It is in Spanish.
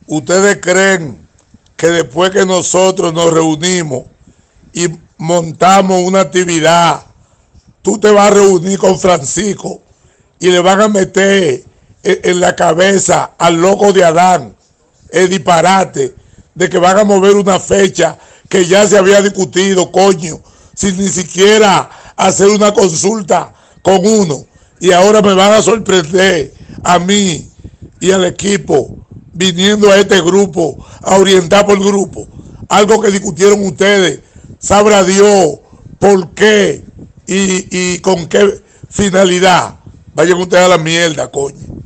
¿Ustedes creen que después que nosotros nos reunimos y montamos una actividad, tú te vas a reunir con Francisco y le van a meter en la cabeza al loco de Adán el disparate de que van a mover una fecha que ya se había discutido, coño, sin ni siquiera hacer una consulta con uno? Y ahora me van a sorprender a mí y al equipo viniendo a este grupo a orientar por el grupo algo que discutieron ustedes, sabrá Dios por qué y con qué finalidad. Vayan ustedes a la mierda, coño.